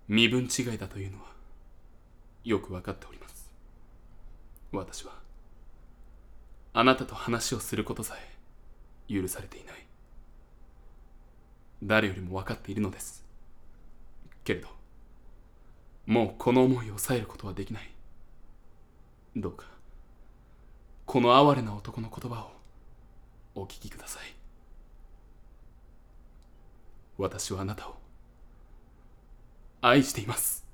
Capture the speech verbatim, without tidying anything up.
身分違いだというのはよくわかっております。私はあなたと話をすることさえ許されていない。誰よりもわかっているのです。けれどもうこの思いを抑えることはできない。どうかこの哀れな男の言葉をお聞きください。私はあなたを愛しています。